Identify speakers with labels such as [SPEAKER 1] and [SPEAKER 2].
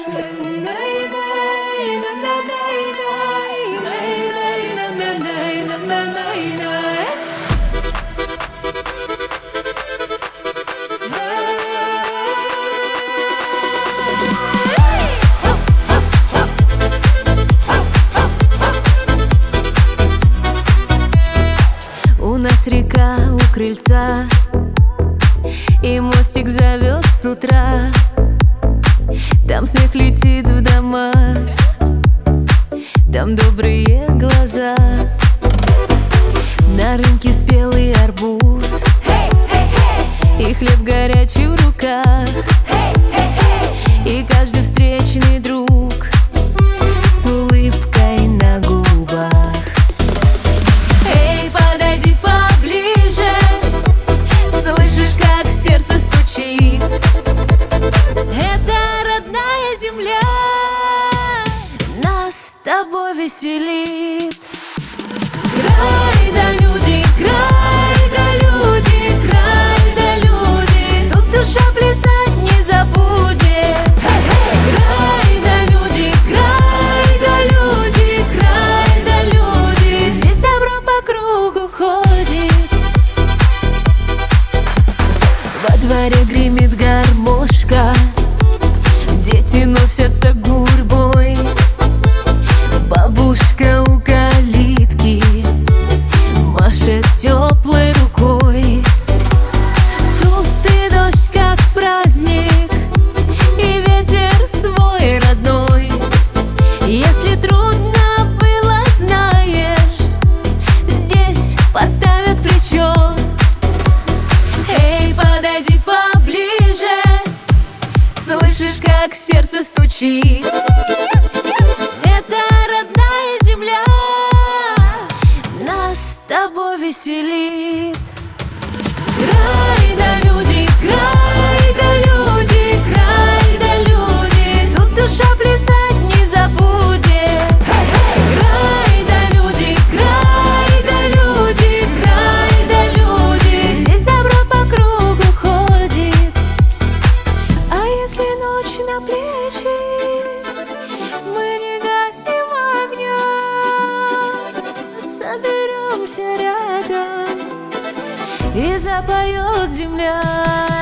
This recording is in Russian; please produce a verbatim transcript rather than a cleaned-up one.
[SPEAKER 1] У нас река у крыльца, и мостик зовет с утра. Там смех летит в дома, там добрые глаза. На рынке спелый арбуз, и хлеб горячий в руках, и каждый встречный друг с улыбкой на губах. Эй, подойди поближе, слышишь, как сердце стучит? Это родная земля нас с тобой веселит. Край да люди, край да люди, край да люди, тут душа плясать не забудет. Край да люди, край да люди, край да люди, здесь добро по кругу ходит. Во дворе гремит гармошка, дети носятся гурьбой, бабушка у калитки машет теплой рукой. Тут и дождь как праздник, и ветер свой родной. Если трудно было, знаешь, здесь подставят плечо. Эй, подойди поближе, слышишь, как сердце стучит? Это родная земля нас с тобой веселит. Край да люди, край да люди, край да люди, тут душа плясать не забудет. Край да люди, край да люди, край да люди, здесь добро по кругу ходит. А если ночь на плечи, мы не гаснем огня, соберемся рядом, и запоет земля.